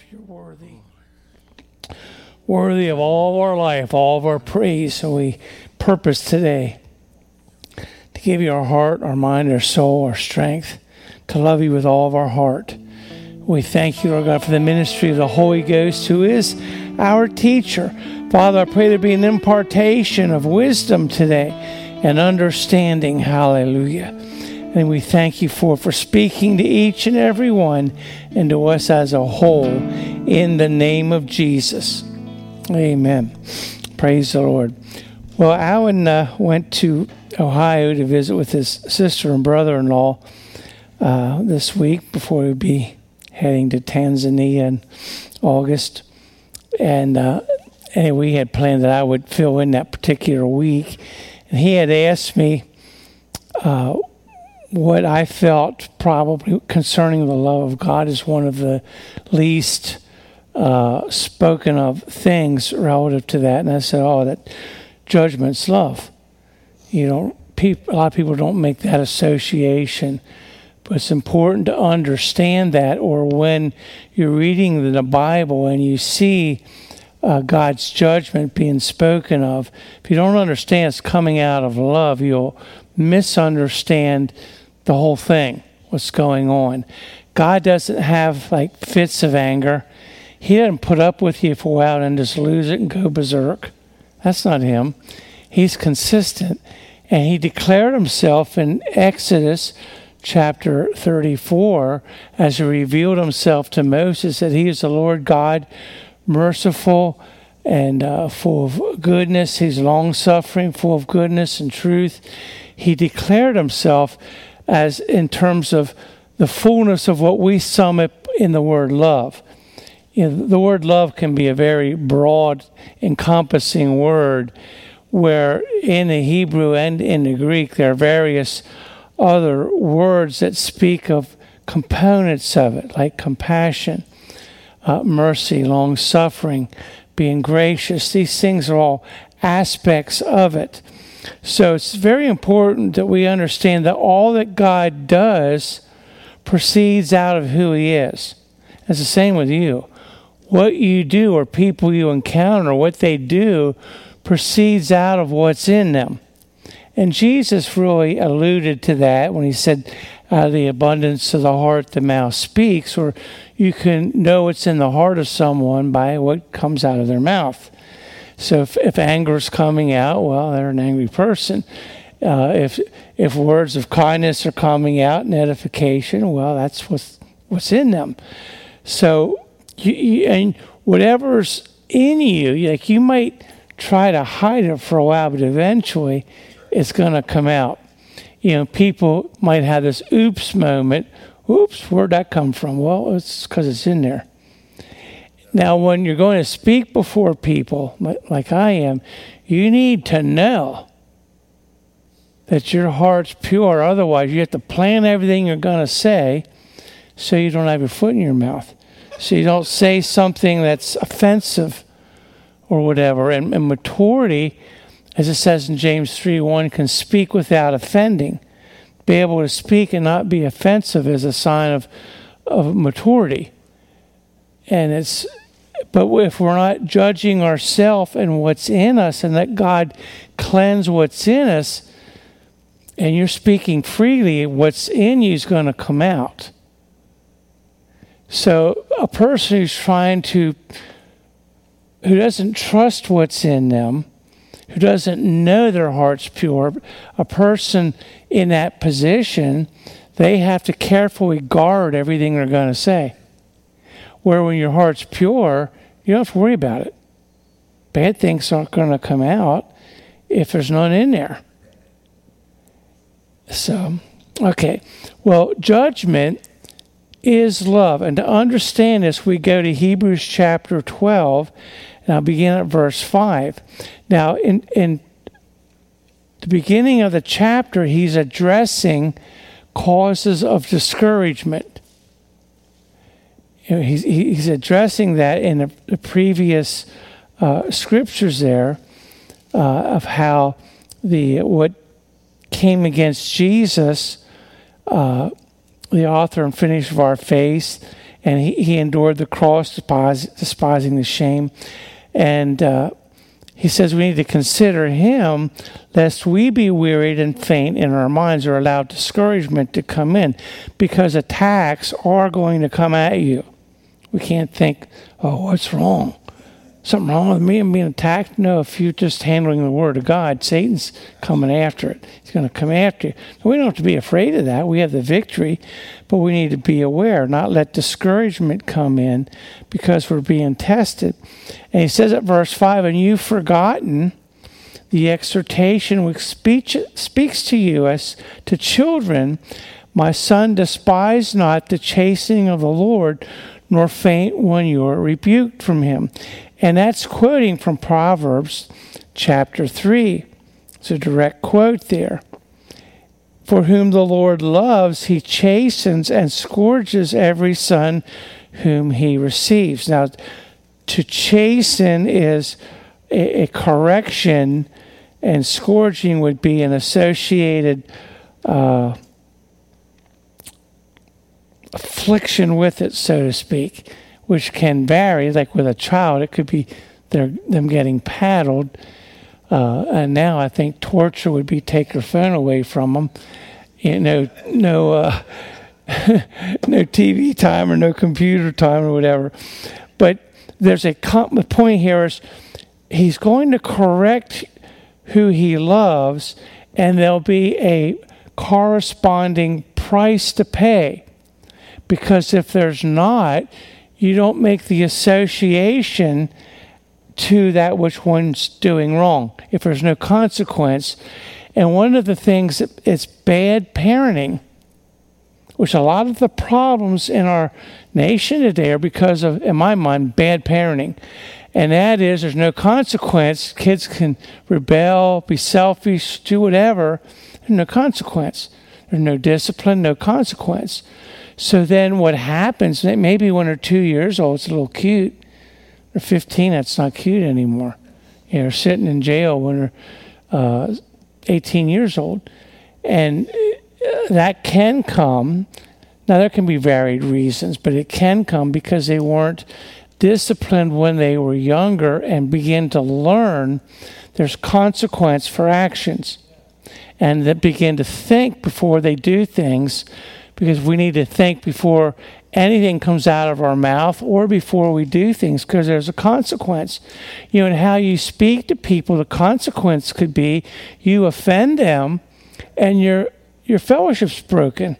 You're worthy. Worthy of all of our life, all of our praise. So we purpose today to give you our heart, our mind, our soul, our strength, to love you with all of our heart. We thank you, Lord God, for the ministry of the Holy Ghost, who is our teacher. Father, I pray there be an impartation of wisdom today and understanding. Hallelujah. And we thank you for speaking to each and every one and to us as a whole in the name of Jesus. Amen. Praise the Lord. Well, Alan went to Ohio to visit with his sister and brother-in-law this week before he'd be heading to Tanzania in August. And anyway, we had planned that I would fill in that particular week. And he had asked me what I felt probably concerning the love of God is one of the least spoken of things relative to that. And I said, that judgment's love. You know, a lot of people don't make that association. But it's important to understand that, or when you're reading the Bible and you see God's judgment being spoken of, if you don't understand it's coming out of love, you'll misunderstand the whole thing, what's going on. God doesn't have like fits of anger. He doesn't put up with you for a while and just lose it and go berserk. That's not him. He's consistent. And he declared himself in Exodus chapter 34 as he revealed himself to Moses that he is the Lord God, merciful and full of goodness. He's long-suffering, full of goodness and truth. He declared himself as in terms of the fullness of what we sum up in the word love. You know, the word love can be a very broad, encompassing word, where in the Hebrew and in the Greek there are various other words that speak of components of it, like compassion, mercy, long-suffering, being gracious. These things are all aspects of it. So it's very important that we understand that all that God does proceeds out of who he is. It's the same with you. What you do or people you encounter, what they do, proceeds out of what's in them. And Jesus really alluded to that when he said, out of the abundance of the heart, the mouth speaks, or you can know what's in the heart of someone by what comes out of their mouth. So if anger is coming out, well, they're an angry person. If words of kindness are coming out in edification, well, that's what's in them. So, and whatever's in you, like you might try to hide it for a while, but eventually it's going to come out. You know, people might have this oops moment. Oops, where'd that come from? Well, it's because it's in there. Now, when you're going to speak before people, like I am, you need to know that your heart's pure. Otherwise, you have to plan everything you're going to say so you don't have your foot in your mouth. So you don't say something that's offensive or whatever. And maturity, as it says in James 3:1, can speak without offending. Be able to speak and not be offensive is a sign of maturity. But if we're not judging ourselves and what's in us and let God cleanse what's in us, and you're speaking freely, what's in you is going to come out. So a person who doesn't trust what's in them, who doesn't know their heart's pure, a person in that position, they have to carefully guard everything they're going to say. Where when your heart's pure, you don't have to worry about it. Bad things aren't going to come out if there's none in there. So, okay. Well, judgment is love. And to understand this, we go to Hebrews chapter 12, and I'll begin at verse 5. Now, in the beginning of the chapter, he's addressing causes of discouragement. You know, he's addressing that in the previous scriptures there of how what came against Jesus, the author and finisher of our faith, And he endured the cross, despising the shame. And he says we need to consider him, lest we be wearied and faint in our minds or allow discouragement to come in, because attacks are going to come at you. We can't think, oh, what's wrong? Something wrong with me? I'm being attacked? No, if you're just handling the Word of God, Satan's coming after it. He's going to come after you. We don't have to be afraid of that. We have the victory, but we need to be aware, not let discouragement come in because we're being tested. And he says at verse 5, and you've forgotten the exhortation which speaks to you as to children, my son, despise not the chastening of the Lord, nor faint when you are rebuked from him. And that's quoting from Proverbs chapter 3. It's a direct quote there. For whom the Lord loves, he chastens and scourges every son whom he receives. Now, to chasten is a correction, and scourging would be an associated affliction with it, so to speak, which can vary. Like with a child, it could be them getting paddled. And now I think torture would be take your phone away from them. No TV time or no computer time or whatever. But there's the point here is he's going to correct who he loves, and there'll be a corresponding price to pay. Because if there's not, you don't make the association to that which one's doing wrong, if there's no consequence. And one of the things, it's bad parenting, which a lot of the problems in our nation today are because of, in my mind, bad parenting. And that is, there's no consequence. Kids can rebel, be selfish, do whatever. There's no consequence. There's no discipline, no consequence. So then what happens, maybe when they're 2 years old, it's a little cute. They're 15, that's not cute anymore. They're sitting in jail when they're 18 years old. And that can come. Now, there can be varied reasons, but it can come because they weren't disciplined when they were younger and begin to learn there's consequence for actions. And that begin to think before they do things, because we need to think before anything comes out of our mouth or before we do things, because there's a consequence. And how you speak to people, the consequence could be you offend them and your fellowship's broken.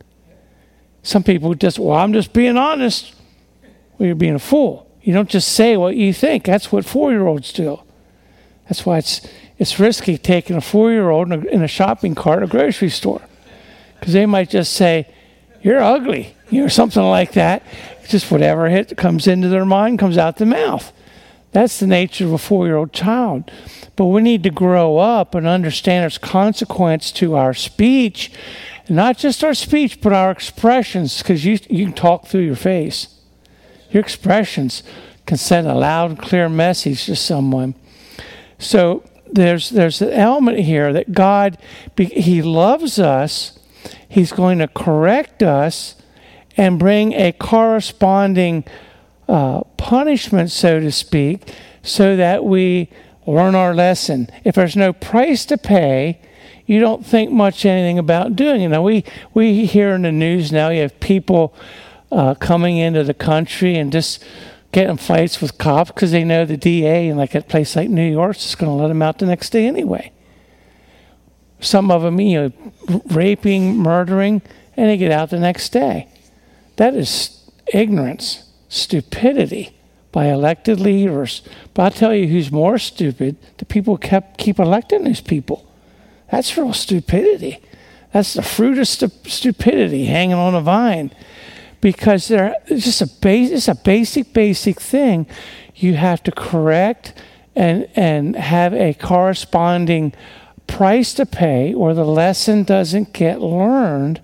Some people just, I'm just being honest. Well, you're being a fool. You don't just say what you think. That's what 4-year-olds do. That's why it's risky taking a 4-year-old in a shopping cart at a grocery store. Because they might just say, you're ugly, or something like that. Just whatever comes into their mind comes out the mouth. That's the nature of a 4-year-old child. But we need to grow up and understand there's consequence to our speech. Not just our speech, but our expressions, because you can talk through your face. Your expressions can send a loud and clear message to someone. So there's an element here that God, he loves us. He's going to correct us and bring a corresponding punishment, so to speak, so that we learn our lesson. If there's no price to pay, you don't think much anything about doing it. Now, we hear in the news now, you have people coming into the country and just getting fights with cops because they know the DA in like a place like New York is just going to let them out the next day anyway. Some of them, raping, murdering, and they get out the next day. That is ignorance, stupidity by elected leaders. But I'll tell you who's more stupid, the people who keep electing these people. That's real stupidity. That's the fruit of stupidity hanging on a vine. Because it's just a basic thing you have to correct and have a corresponding price to pay, or the lesson doesn't get learned.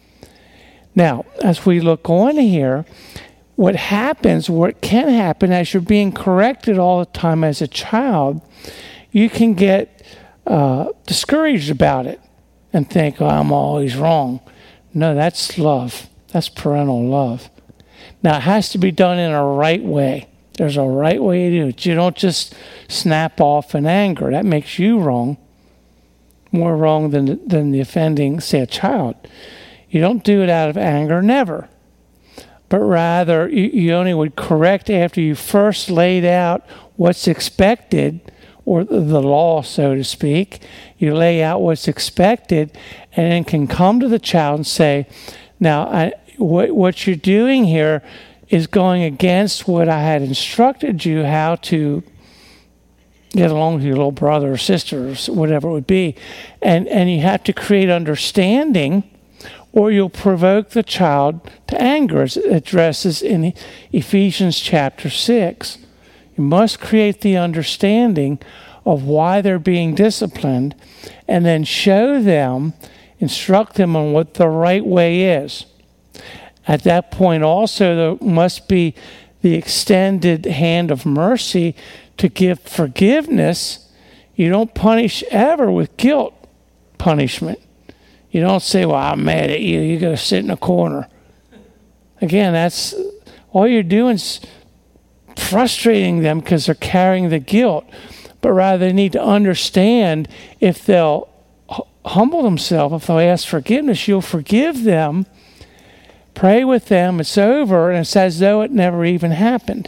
Now, as we look on here, what can happen as you're being corrected all the time as a child, you can get discouraged about it and think, I'm always wrong. No, that's love. That's parental love. Now, it has to be done in a right way. There's a right way to do it. You don't just snap off in anger. That makes you wrong, more wrong than the offending, say, a child. You don't do it out of anger, never. But rather, you only would correct after you first laid out what's expected, or the law, so to speak. You lay out what's expected, and then can come to the child and say, now, what you're doing here is going against what I had instructed you how to get along with your little brother or sister or whatever it would be. And you have to create understanding, or you'll provoke the child to anger, as it addresses in Ephesians chapter 6. You must create the understanding of why they're being disciplined, and then show them, instruct them on what the right way is. At that point also, there must be the extended hand of mercy to give forgiveness. You don't punish ever with guilt punishment. You don't say, well, I'm mad at you. You got to sit in a corner. Again, that's all you're doing is frustrating them because they're carrying the guilt. But rather, they need to understand, if they'll humble themselves, if they'll ask forgiveness, you'll forgive them. Pray with them, it's over, and it's as though it never even happened.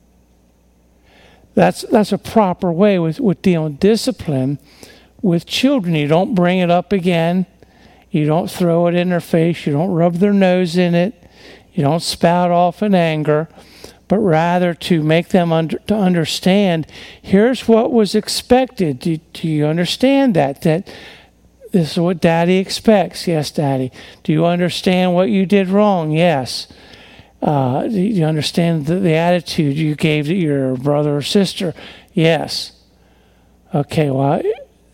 That's a proper way with dealing with discipline with children. You don't bring it up again. You don't throw it in their face. You don't rub their nose in it. You don't spout off in anger, but rather to make them to understand, here's what was expected. Do you understand that this is what Daddy expects? Yes, Daddy. Do you understand what you did wrong? Yes. Do you understand the attitude you gave to your brother or sister? Yes. Okay, well,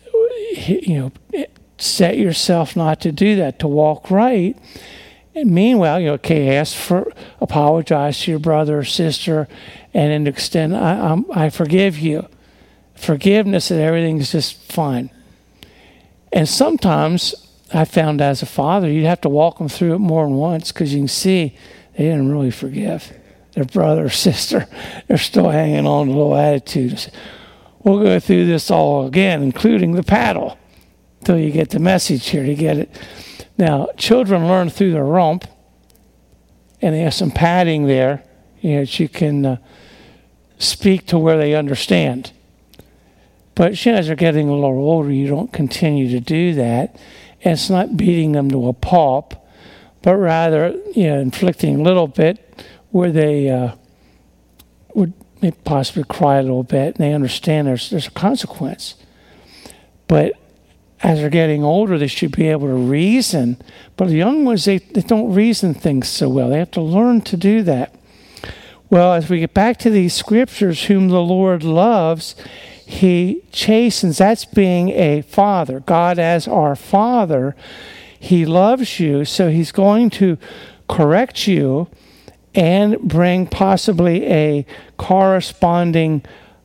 set yourself not to do that, to walk right. And meanwhile, apologize to your brother or sister, and then extend, I forgive you. Forgiveness and everything's just fine. And sometimes I found as a father, you'd have to walk them through it more than once, because you can see they didn't really forgive their brother or sister. They're still hanging on to a little attitude. We'll go through this all again, including the paddle, until you get the message here to get it. Now, children learn through the rump, and they have some padding there, that you can speak to where they understand. But as they're getting a little older, you don't continue to do that. And it's not beating them to a pulp, but rather, inflicting a little bit where they would possibly cry a little bit, and they understand there's a consequence. But as they're getting older, they should be able to reason. But the young ones, they don't reason things so well. They have to learn to do that. Well, as we get back to these scriptures, whom the Lord loves, He chastens. That's being a father. God as our Father, He loves you, so He's going to correct you and bring possibly a corresponding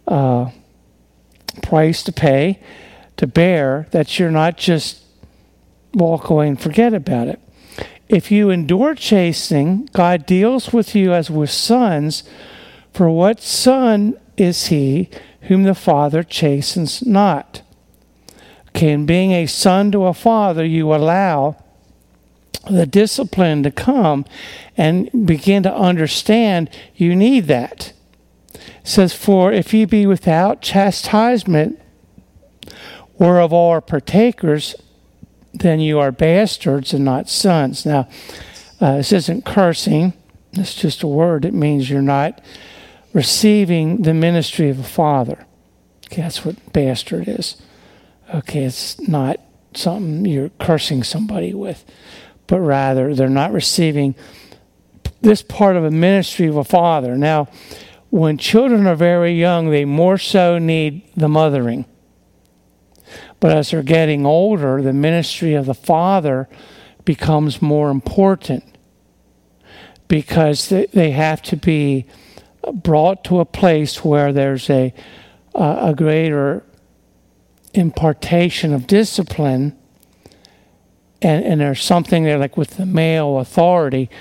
price to pay, to bear, that you're not just walk away and forget about it. If you endure chastening, God deals with you as with sons, for what son is he whom the Father chastens not? Okay, and being a son to a father, you allow the discipline to come and begin to understand you need that. It says, for if you be without chastisement, whereof all are partakers, then you are bastards and not sons. Now, this isn't cursing. It's just a word. It means you're not receiving the ministry of a father. Okay, that's what bastard is. Okay, it's not something you're cursing somebody with, but rather they're not receiving this part of a ministry of a father. Now, when children are very young, they more so need the mothering. But as they're getting older, the ministry of the father becomes more important, because they have to be brought to a place where there's a greater impartation of discipline, and there's something there, like with the male authority,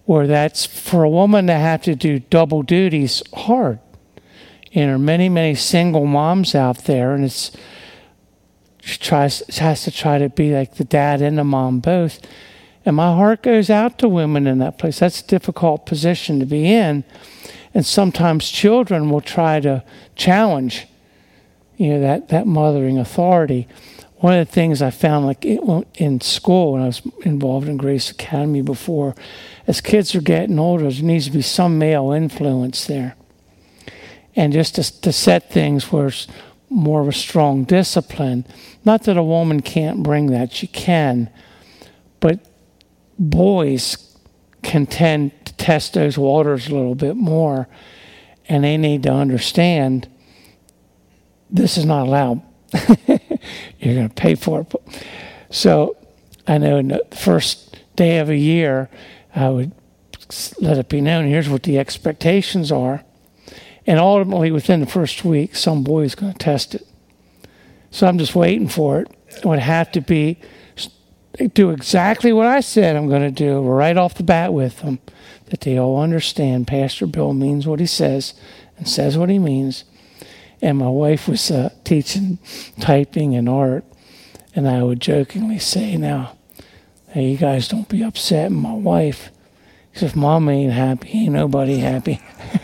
where that's for a woman to have to do double duties hard. And there are many, many single moms out there, and she has to try to be like the dad and the mom both. And my heart goes out to women in that place. That's a difficult position to be in. And sometimes children will try to challenge, that mothering authority. One of the things I found, like in school when I was involved in Grace Academy before, as kids are getting older, there needs to be some male influence there. And just to set things where it's more of a strong discipline. Not that a woman can't bring that, she can. But boys can tend to test those waters a little bit more. And they need to understand this is not allowed. You're going to pay for it. So I know in the first day of a year, I would let it be known, here's what the expectations are. And ultimately, within the first week, some boy is going to test it. So I'm just waiting for it. It would have to be, do exactly what I said I'm going to do right off the bat with them, that they all understand Pastor Bill means what he says and says what he means. And my wife was teaching typing and art, and I would jokingly say, now, hey, you guys don't be upset. And my wife, because if Mom ain't happy, ain't nobody happy.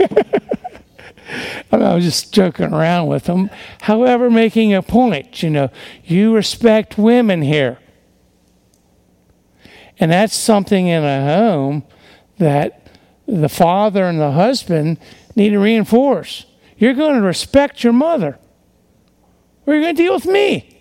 I was just joking around with them. However, making a point, you respect women here. And that's something in a home that the father and the husband need to reinforce. You're going to respect your mother, or you're going to deal with me.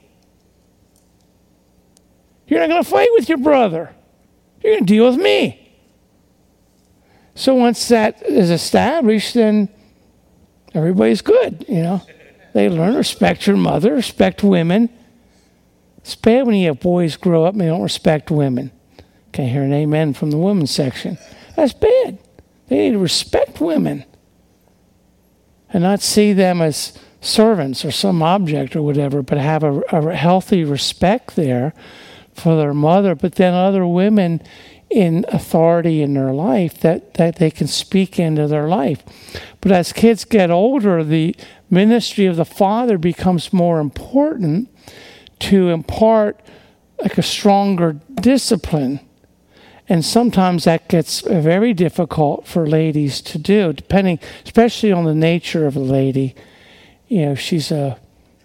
You're not going to fight with your brother. You're going to deal with me. So once that is established, then everybody's good, They learn to respect your mother, respect women. It's bad when you have boys grow up and they don't respect women. Can't hear an amen from the women's section. That's bad. They need to respect women and not see them as servants or some object or whatever, but have a healthy respect there for their mother, but then other women in authority in their life that they can speak into their life. But as kids get older, the ministry of the father becomes more important to impart like a stronger discipline. And sometimes that gets very difficult for ladies to do, depending, especially on the nature of a lady. She's a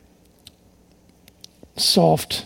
soft,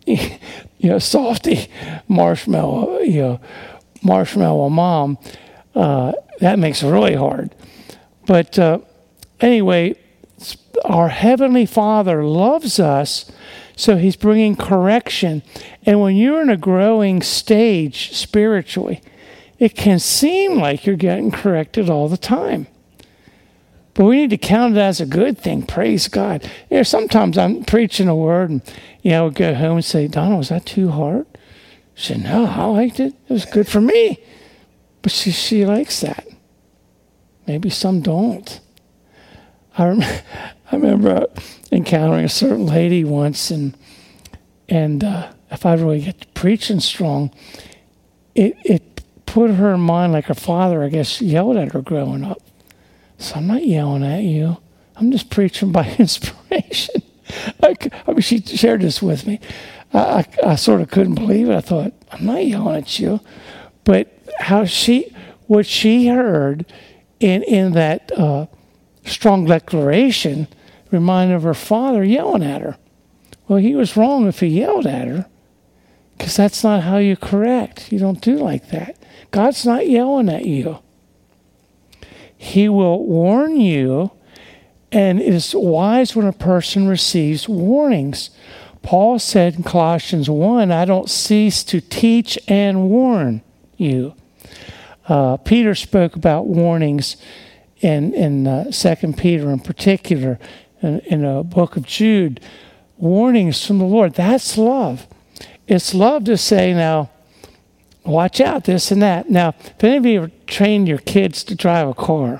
softy marshmallow mom. That makes it really hard. But anyway, our Heavenly Father loves us, so He's bringing correction. And when you're in a growing stage spiritually, it can seem like you're getting corrected all the time. But we need to count it as a good thing. Praise God. Sometimes I'm preaching a word and, I would go home and say, Donna, was that too hard? She said, no, I liked it. It was good for me. But she likes that. Maybe some don't. I remember encountering a certain lady once, and if I really get preaching strong, it put her in mind like her father, I guess, yelled at her growing up. So I'm not yelling at you. I'm just preaching by inspiration. She shared this with me. I sort of couldn't believe it. I thought, I'm not yelling at you. But what she heard in that strong declaration reminded of her father yelling at her. Well, he was wrong if he yelled at her, because that's not how you correct. You don't do like that. God's not yelling at you. He will warn you, and it is wise when a person receives warnings. Paul said in Colossians 1, I don't cease to teach and warn you. Peter spoke about warnings in 2 Peter in particular, in the book of Jude. Warnings from the Lord. That's love. It's love to say, now, watch out, this and that. Now, if any of you ever trained your kids to drive a car,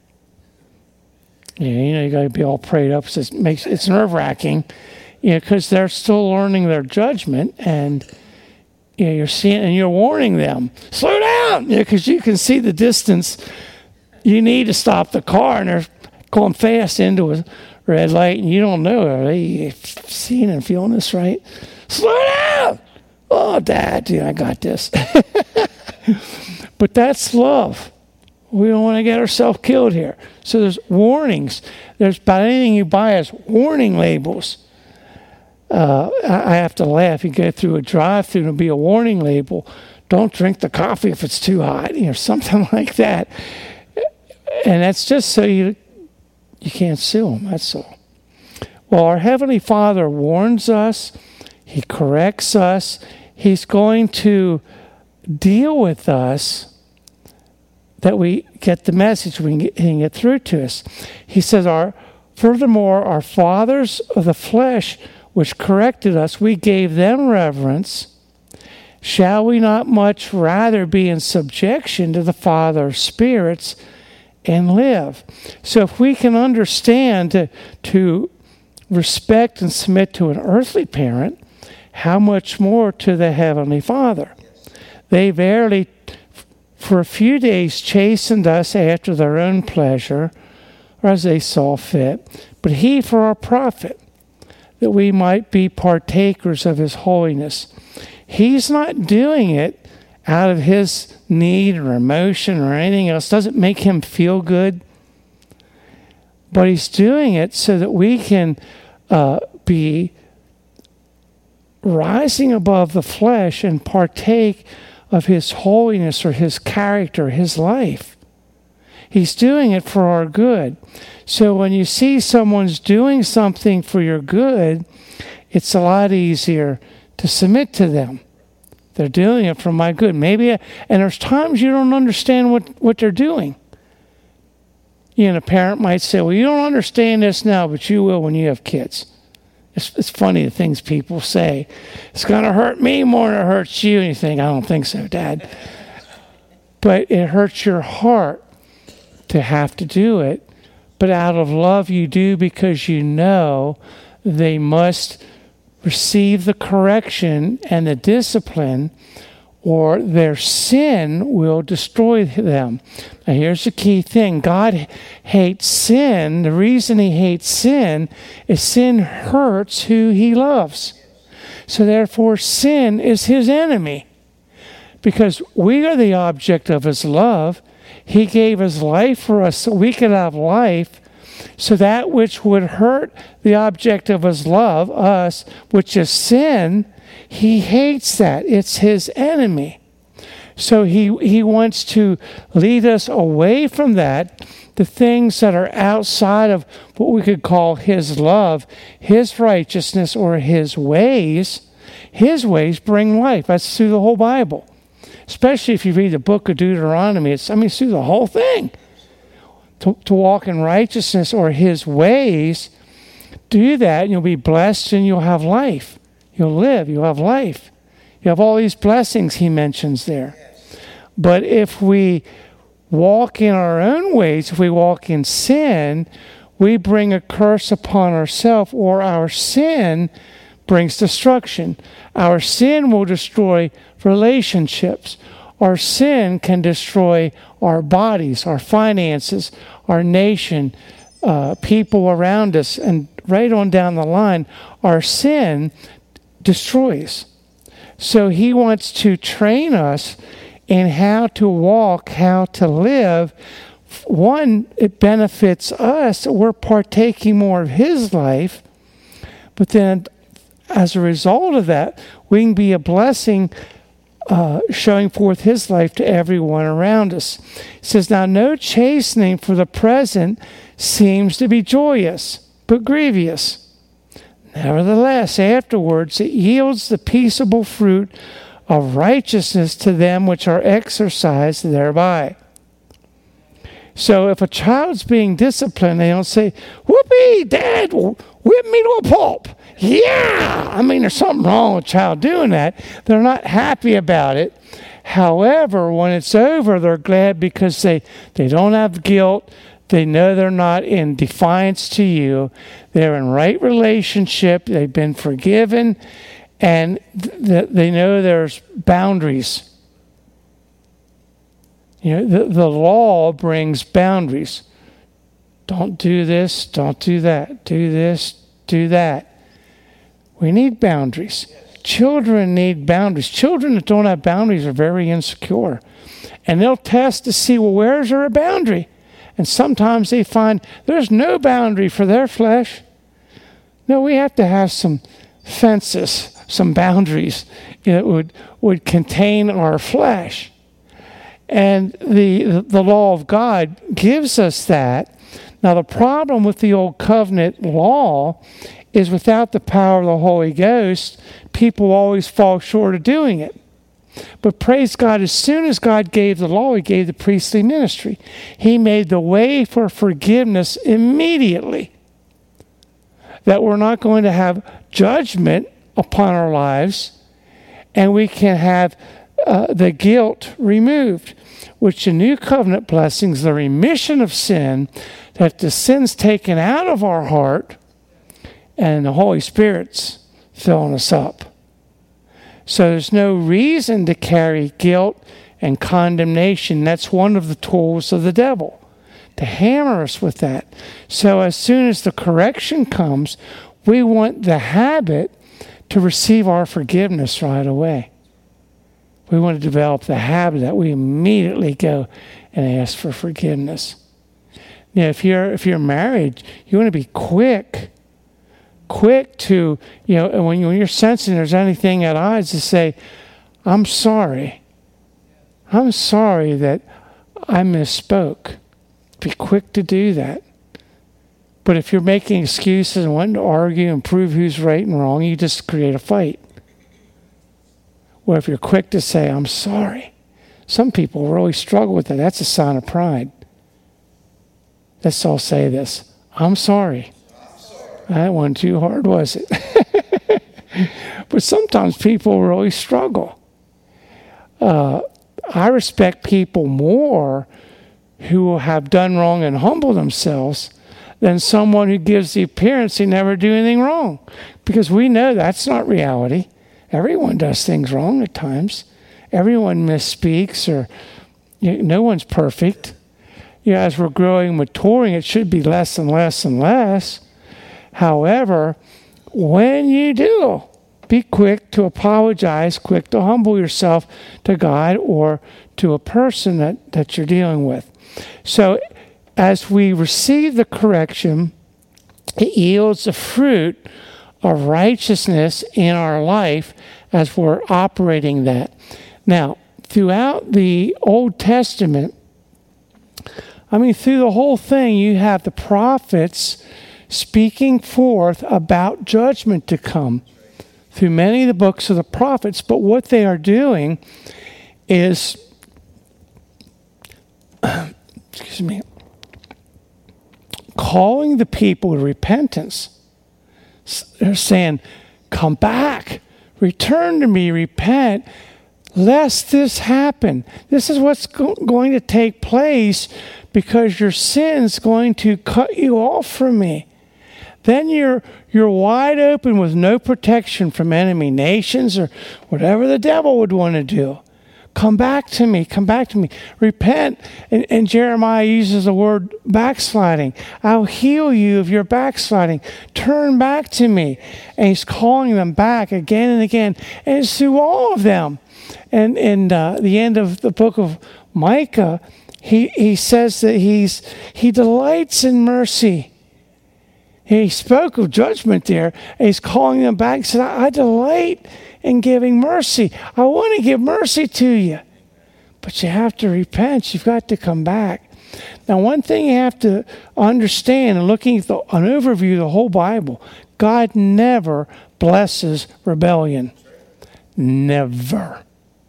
you got to be all prayed up. So it's nerve-wracking, because they're still learning their judgment, and you're seeing, and you're warning them, slow down, because you can see the distance. You need to stop the car, and they're going fast into a red light, and you don't know, are they seeing and feeling this right? Slow down! Oh, Dad, I got this. But that's love. We don't want to get ourselves killed here. So there's warnings. There's about anything you buy as warning labels. I have to laugh. You go through a drive-thru and there'll be a warning label. Don't drink the coffee if it's too hot, something like that. And that's just so you can't sue them, that's all. Well, our Heavenly Father warns us. He corrects us. He's going to deal with us that we get the message, he can get through to us. He says, furthermore, our fathers of the flesh, which corrected us, we gave them reverence. Shall we not much rather be in subjection to the Father of spirits and live? So if we can understand to respect and submit to an earthly parent, how much more to the Heavenly Father? They verily for a few days chastened us after their own pleasure, or as they saw fit, but he for our profit, that we might be partakers of his holiness. He's not doing it out of his need or emotion or anything else. Doesn't make him feel good. But he's doing it so that we can be rising above the flesh and partake of his holiness or his character, his life. He's doing it for our good. So when you see someone's doing something for your good, it's a lot easier to submit to them. They're doing it for my good. And there's times you don't understand what they're doing. A parent might say, well, you don't understand this now, but you will when you have kids. It's funny the things people say. It's going to hurt me more than it hurts you. And you think, I don't think so, Dad. But it hurts your heart to have to do it. But out of love you do, because you know they must receive the correction and the discipline, or their sin will destroy them. Now here's the key thing. God hates sin. The reason he hates sin is sin hurts who he loves. So therefore sin is his enemy. Because we are the object of his love. He gave his life for us so we could have life. So that which would hurt the object of his love, us, which is sin, he hates that. It's his enemy. So he wants to lead us away from that, the things that are outside of what we could call his love, his righteousness, or his ways. His ways bring life. That's through the whole Bible. Especially if you read the book of Deuteronomy. It's through the whole thing. To walk in righteousness or his ways, do that and you'll be blessed and you'll have life. You'll live, you'll have life. You have all these blessings he mentions there. But if we walk in our own ways, if we walk in sin, we bring a curse upon ourselves, or our sin brings destruction. Our sin will destroy relationships. Our sin can destroy our bodies, our finances, our nation, people around us, and right on down the line, our sin destroys. So he wants to train us in how to walk, how to live. One, it benefits us. We're partaking more of his life. But then as a result of that, we can be a blessing, showing forth his life to everyone around us. It says, now no chastening for the present seems to be joyous, but grievous. Nevertheless, afterwards it yields the peaceable fruit of righteousness to them which are exercised thereby. So if a child's being disciplined, they don't say, whoopee, Dad, whip me to a pulp. Yeah! There's something wrong with a child doing that. They're not happy about it. However, when it's over, they're glad because they don't have guilt. They know they're not in defiance to you. They're in right relationship. They've been forgiven. And they know there's boundaries. The law brings boundaries. Don't do this, don't do that. Do this, do that. We need boundaries. Children need boundaries. Children that don't have boundaries are very insecure. And they'll test to see, well, where's there a boundary? And sometimes they find there's no boundary for their flesh. No, we have to have some fences, some boundaries that would contain our flesh. And the law of God gives us that. Now, the problem with the Old Covenant law is without the power of the Holy Ghost, people always fall short of doing it. But praise God, as soon as God gave the law, He gave the priestly ministry. He made the way for forgiveness immediately. That we're not going to have judgment upon our lives, and we can have the guilt removed, which the new covenant blessings, the remission of sin, that the sin's taken out of our heart, and the Holy Spirit's filling us up. So there's no reason to carry guilt and condemnation. That's one of the tools of the devil, to hammer us with that. So as soon as the correction comes, we want the habit to receive our forgiveness right away. We want to develop the habit that we immediately go and ask for forgiveness. If you're married, you want to be quick to, when you're sensing there's anything at odds, to say, I'm sorry. I'm sorry that I misspoke. Be quick to do that. But if you're making excuses and wanting to argue and prove who's right and wrong, you just create a fight. Or if you're quick to say, I'm sorry. Some people really struggle with that. That's a sign of pride. Let's all say this. I'm sorry. That wasn't too hard, was it? But sometimes people really struggle. I respect people more who have done wrong and humble themselves than someone who gives the appearance they never do anything wrong. Because we know that's not reality. Everyone does things wrong at times. Everyone misspeaks, or no one's perfect. As we're growing, maturing, it should be less and less and less. However, when you do, be quick to apologize, quick to humble yourself to God or to a person that you're dealing with. So as we receive the correction, it yields the fruit of righteousness in our life as we're operating that. Now, throughout the Old Testament, through the whole thing, you have the prophets speaking forth about judgment to come through many of the books of the prophets. But what they are doing is, calling the people to repentance. They're saying, come back, return to me, repent, lest this happen. This is what's going to take place, because your sin's going to cut you off from me. Then you're wide open with no protection from enemy nations or whatever the devil would want to do. Come back to me. Come back to me. Repent. And Jeremiah uses the word backsliding. I'll heal you of your backsliding. Turn back to me. And he's calling them back again and again. And it's through all of them. And in the end of the book of Micah, he says that he delights in mercy. He spoke of judgment there, and he's calling them back and said, I delight in giving mercy. I want to give mercy to you. But you have to repent. You've got to come back. Now, one thing you have to understand, and looking at an overview of the whole Bible, God never blesses rebellion. Never.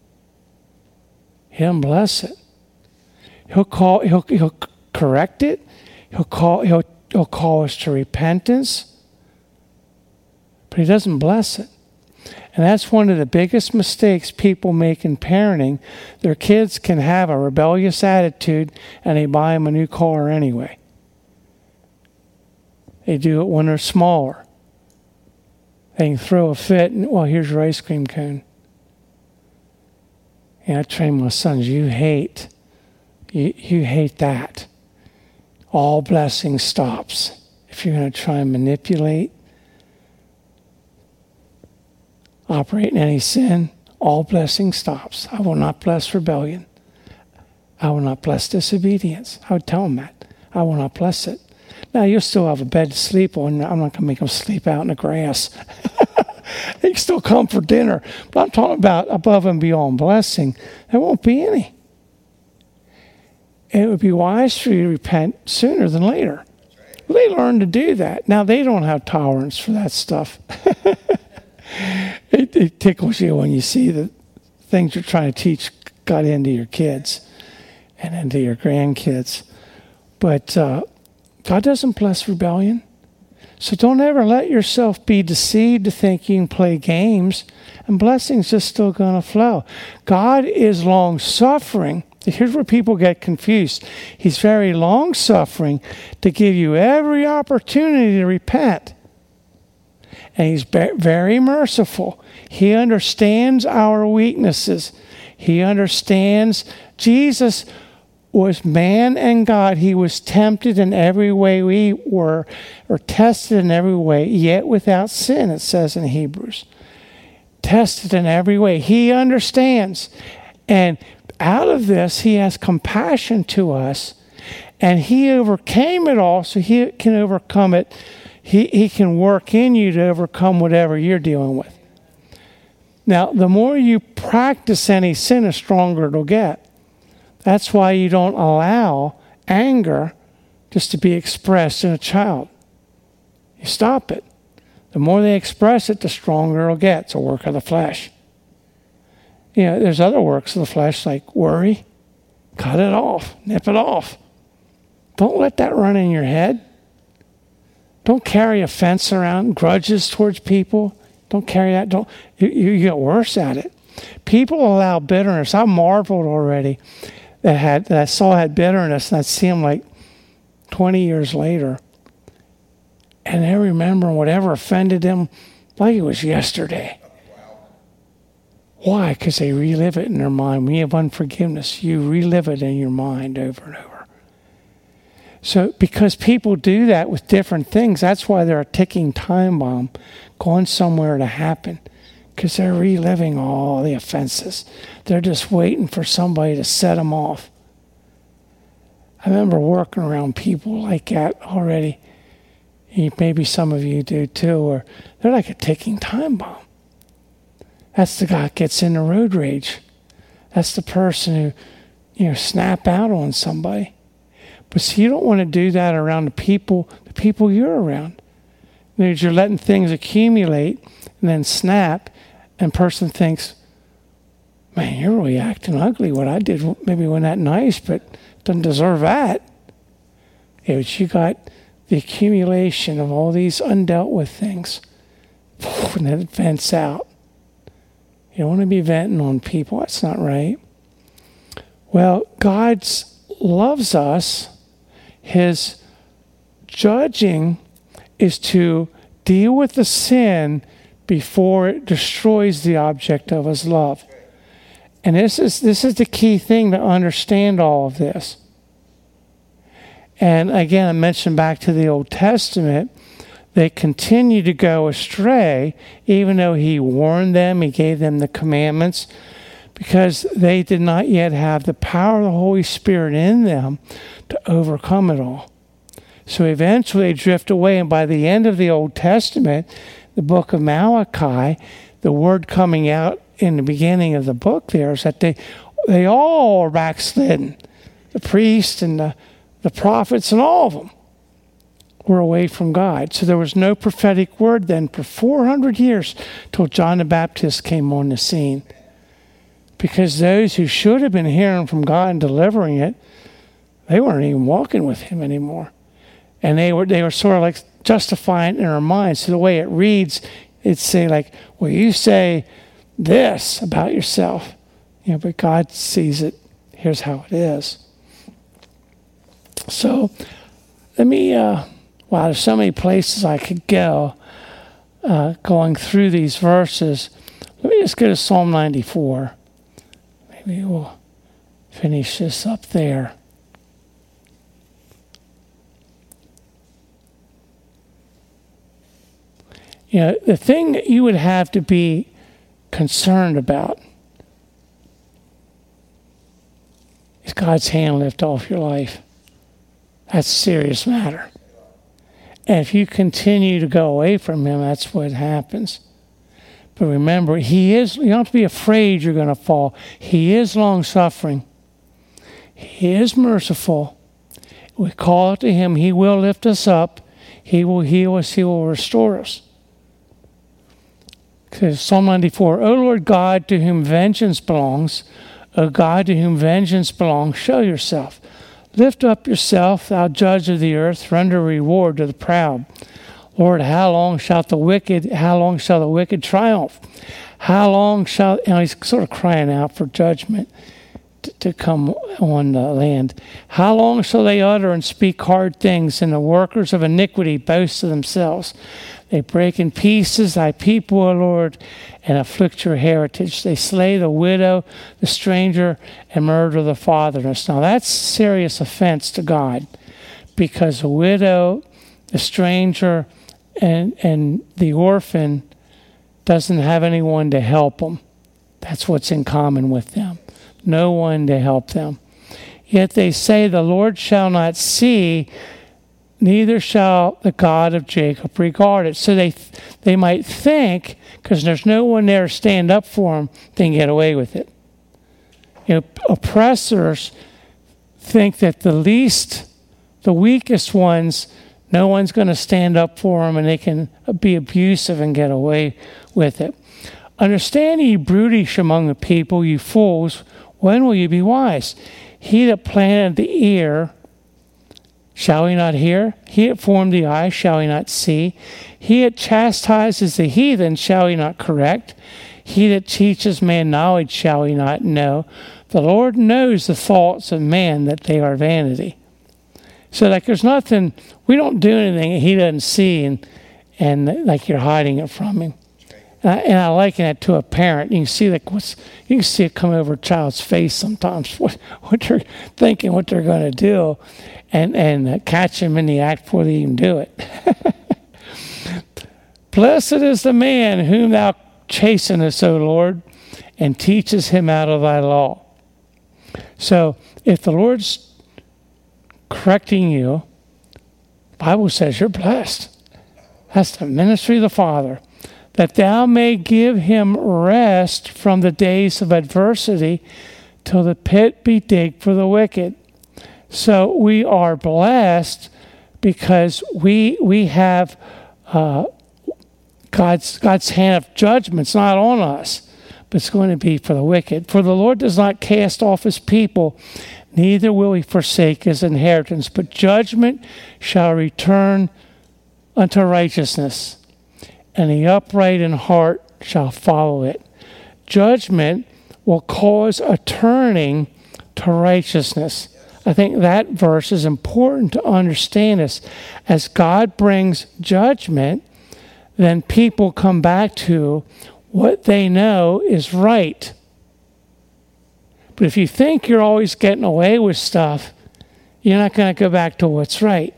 He doesn't bless it. He'll correct it. He'll call us to repentance, but he doesn't bless it. And that's one of the biggest mistakes people make in parenting. Their kids can have a rebellious attitude, and they buy them a new car anyway. They do it when they're smaller. They can throw a fit and, well, here's your ice cream cone. I train my sons, you hate that. All blessing stops. If you're going to try and manipulate, operate in any sin, all blessing stops. I will not bless rebellion. I will not bless disobedience. I would tell them that. I will not bless it. Now, you'll still have a bed to sleep on. I'm not going to make them sleep out in the grass. They can still come for dinner. But I'm talking about above and beyond blessing. There won't be any. And it would be wise for you to repent sooner than later. Well, they learn to do that. Now, they don't have tolerance for that stuff. It tickles you when you see the things you're trying to teach got into your kids and into your grandkids. But God doesn't bless rebellion. So don't ever let yourself be deceived to think you can play games and blessing's just still going to flow. God is long-suffering. Here's where people get confused. He's very long-suffering to give you every opportunity to repent. And he's very merciful. He understands our weaknesses. He understands. Jesus was man and God. He was tempted in every way we were, or tested in every way, yet without sin, it says in Hebrews. Tested in every way. He understands. And out of this, he has compassion to us. And he overcame it all, so he can overcome it. He can work in you to overcome whatever you're dealing with. Now, the more you practice any sin, the stronger it'll get. That's why you don't allow anger just to be expressed in a child. You stop it. The more they express it, the stronger it'll get. It's a work of the flesh. There's other works of the flesh like worry. Cut it off. Nip it off. Don't let that run in your head. Don't carry offense around, grudges towards people. Don't carry that. You get worse at it. People allow bitterness. I marveled already that I saw had bitterness, and I'd see them like 20 years later. And they remember whatever offended them like it was yesterday. Why? Because they relive it in their mind. When you have unforgiveness, you relive it in your mind over and over. So because people do that with different things, that's why they're a ticking time bomb going somewhere to happen. Because they're reliving all the offenses. They're just waiting for somebody to set them off. I remember working around people like that already. Maybe some of you do too. Or they're like a ticking time bomb. That's the guy that gets into road rage. That's the person who, snap out on somebody. But see, you don't want to do that around the people you're around. You're letting things accumulate and then snap. And person thinks, man, you're really acting ugly. What I did maybe wasn't that nice, but doesn't deserve that. But you got the accumulation of all these undealt with things. And then it vents out. You don't want to be venting on people. That's not right. Well, God loves us. His judging is to deal with the sin before it destroys the object of his love. And this is the key thing to understand all of this. And again, I mentioned back to the Old Testament, they continue to go astray, even though he warned them, he gave them the commandments, because they did not yet have the power of the Holy Spirit in them to overcome it all. So eventually they drift away, and by the end of the Old Testament, the book of Malachi, the word coming out in the beginning of the book there is that they all are backslidden. The priests and the prophets and all of them were away from God. So there was no prophetic word then for 400 years till John the Baptist came on the scene. Because those who should have been hearing from God and delivering it, they weren't even walking with him anymore. And they were sort of like justifying it in our minds. So the way it reads, it'd say like, well, you say this about yourself, but God sees it. Here's how it is. So let me, wow, there's so many places I could go. going through these verses, let me just go to Psalm 94. Maybe we'll finish this up there. You know, the thing that you would have to be concerned about is God's hand lift off your life. That's a serious matter. And if you continue to go away from Him, that's what happens. But remember, He is, you don't have to be afraid you're going to fall. He is long-suffering. He is merciful. We call it to Him. He will lift us up. He will heal us. He will restore us. Because Psalm 94, O Lord God, to whom vengeance belongs, O God, to whom vengeance belongs, show yourself. Lift up yourself, thou judge of the earth, render reward to the proud. Lord, how long shall the wicked triumph? How long shall, he's sort of crying out for judgment to come on the land. How long shall they utter and speak hard things, and the workers of iniquity boast of themselves? They break in pieces thy people, O Lord, and afflict your heritage. They slay the widow, the stranger, and murder the fatherless. Now that's serious offense to God, because the widow, the stranger, and the orphan doesn't have anyone to help them. That's what's in common with them. No one to help them. Yet they say, the Lord shall not see, neither shall the God of Jacob regard it. So they might think, because there's no one there to stand up for them, they can get away with it. You know, oppressors think that the weakest ones, no one's going to stand up for them, and they can be abusive and get away with it. Understand ye brutish among the people, you fools, when will you be wise? He that planted the ear, shall he not hear? He that formed the eye, shall he not see? He that chastises the heathen, shall he not correct? He that teaches man knowledge, shall he not know? The Lord knows the thoughts of man, that they are vanity. So like there's nothing, we don't do anything that He doesn't see, and like you're hiding it from Him. And I liken that to a parent. You can see you can see it come over a child's face sometimes. What they're thinking, what they're going to do, and catch them in the act before they even do it. Blessed is the man whom thou chastenest, O Lord, and teaches him out of thy law. So if the Lord's correcting you, the Bible says you're blessed. That's the ministry of the Father. That thou may give him rest from the days of adversity, till the pit be digged for the wicked. So we are blessed because we have God's hand of judgment's not on us, but it's going to be for the wicked. For the Lord does not cast off His people, neither will He forsake His inheritance, but judgment shall return unto righteousness, and the upright in heart shall follow it. Judgment will cause a turning to righteousness. I think that verse is important to understand this. As God brings judgment, then people come back to what they know is right. But if you think you're always getting away with stuff, you're not going to go back to what's right.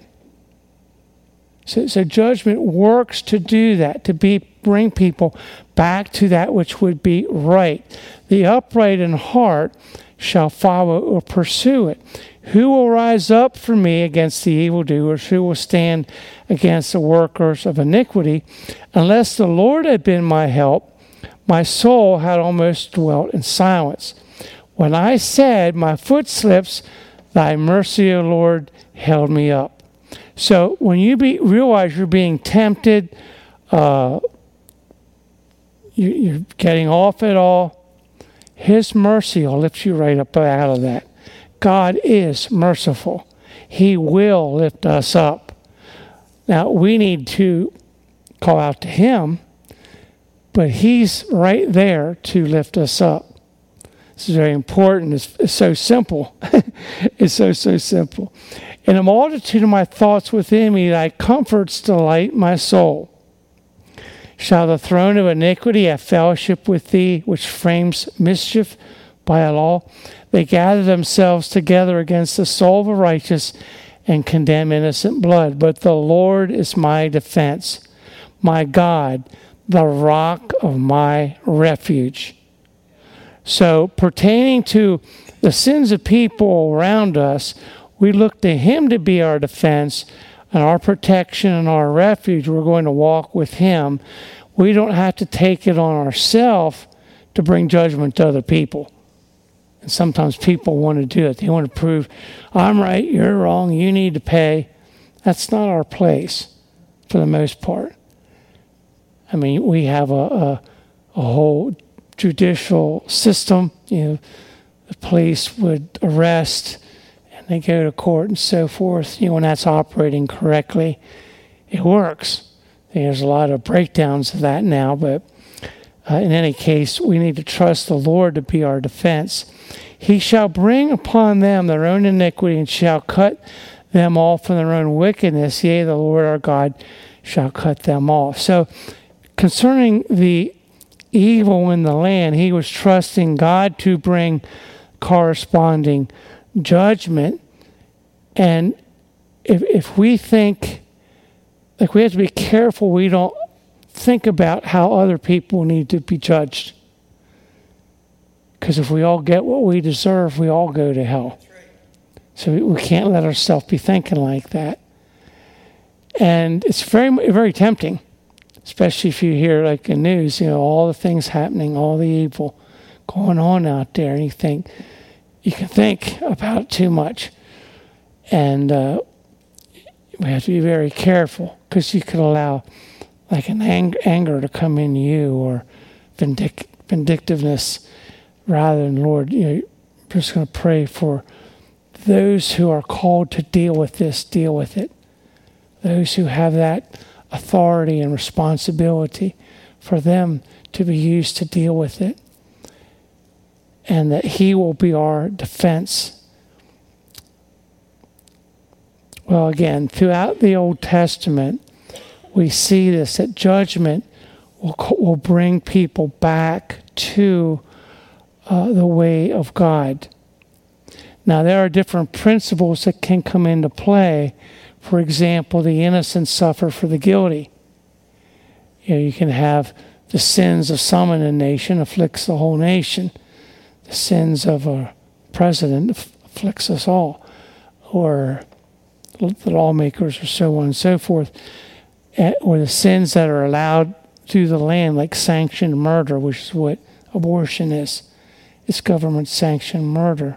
So judgment works to do that, to bring people back to that which would be right. The upright in heart shall follow or pursue it. Who will rise up for me against the evildoers? Who will stand against the workers of iniquity? Unless the Lord had been my help, my soul had almost dwelt in silence. When I said, my foot slips, thy mercy, O Lord, held me up. So when you realize you're being tempted, you're getting off it all, His mercy will lift you right up out of that. God is merciful. He will lift us up. Now, we need to call out to Him, but He's right there to lift us up. This is very important. It's so simple. It's so simple. In a multitude of my thoughts within me, thy comforts delight my soul. Shall the throne of iniquity have fellowship with thee, which frames mischief by a law? They gather themselves together against the soul of the righteous and condemn innocent blood. But the Lord is my defense, my God, the rock of my refuge. So pertaining to the sins of people around us, we look to him to be our defense and our protection and our refuge. We're going to walk with him. We don't have to take it on ourselves to bring judgment to other people. And sometimes people want to do it. They want to prove, I'm right, you're wrong, you need to pay. That's not our place for the most part. I mean, we have a whole judicial system. You know, the police would arrest and they go to court and so forth. You know, when that's operating correctly, it works. There's a lot of breakdowns of that now, but in any case, we need to trust the Lord to be our defense. He shall bring upon them their own iniquity and shall cut them off from their own wickedness. Yea, the Lord our God shall cut them off. So concerning the evil in the land, he was trusting God to bring corresponding judgment. And if we think, like, we have to be careful we don't think about how other people need to be judged. Because if we all get what we deserve, we all go to hell. So we can't let ourselves be thinking like that. And it's very, very tempting, especially if you hear, like, in news, you know, all the things happening, all the evil going on out there, and you can think about it too much. And we have to be very careful, because you could allow, like, an anger to come in you, or vindictiveness, rather than, Lord, you know, I'm just going to pray for those who are called to deal with this, deal with it. Those who have that authority and responsibility, for them to be used to deal with it. And that he will be our defense. Well, again, throughout the Old Testament, we see this, that judgment will bring people back to the way of God. Now, there are different principles that can come into play. For example, the innocent suffer for the guilty. You know, you can have the sins of some in a nation afflicts the whole nation. The sins of a president afflicts us all. Or the lawmakers, or so on and so forth. Or the sins that are allowed through the land, like sanctioned murder, which is what abortion is. It's government-sanctioned murder.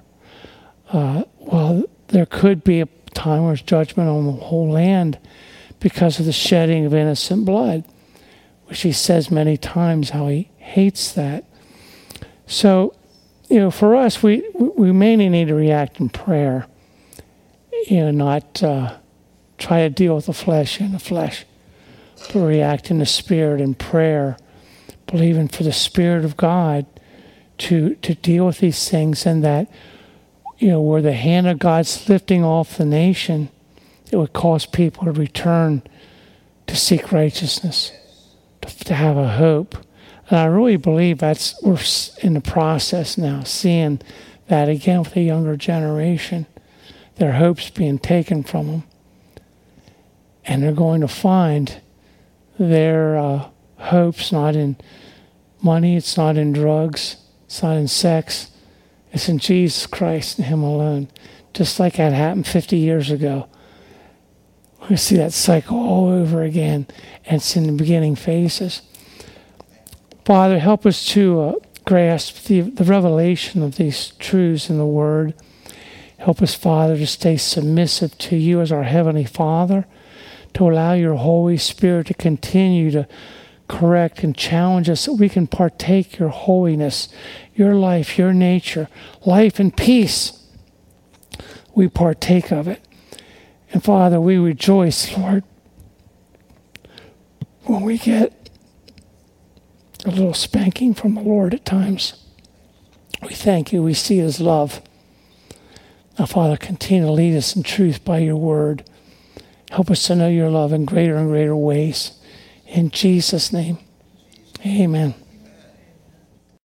Well, there could be a time where there's judgment on the whole land because of the shedding of innocent blood, which he says many times how he hates that. So, you know, for us, we mainly need to react in prayer. You know, not try to deal with the flesh in the flesh, but react in the Spirit in prayer, believing for the Spirit of God to deal with these things, and that, you know, where the hand of God's lifting off the nation, it would cause people to return to seek righteousness, to have a hope. And I really believe we're in the process now, seeing that again with the younger generation, their hopes being taken from them. And they're going to find their hopes not in money, it's not in drugs, it's not in sex, it's in Jesus Christ and him alone. Just like that happened 50 years ago. We see that cycle all over again, and it's in the beginning phases. Father, help us to grasp the revelation of these truths in the Word. Help us, Father, to stay submissive to you as our Heavenly Father, to allow your Holy Spirit to continue to correct and challenge us so we can partake your holiness, your life, your nature, life and peace. We partake of it. And Father, we rejoice, Lord, when we get a little spanking from the Lord at times. We thank you. We see his love. Now, Father, continue to lead us in truth by your word. Help us to know your love in greater and greater ways. In Jesus' name, Amen.